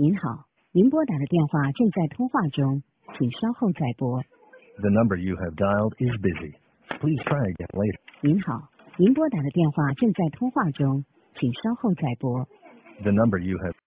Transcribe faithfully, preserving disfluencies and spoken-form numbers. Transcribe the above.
您好，您拨打的电话正在通话中，请稍后再拨。 The number you have dialed is busy. Please try again later. 您好，您拨打的电话正在通话中，请稍后再拨。 The number you have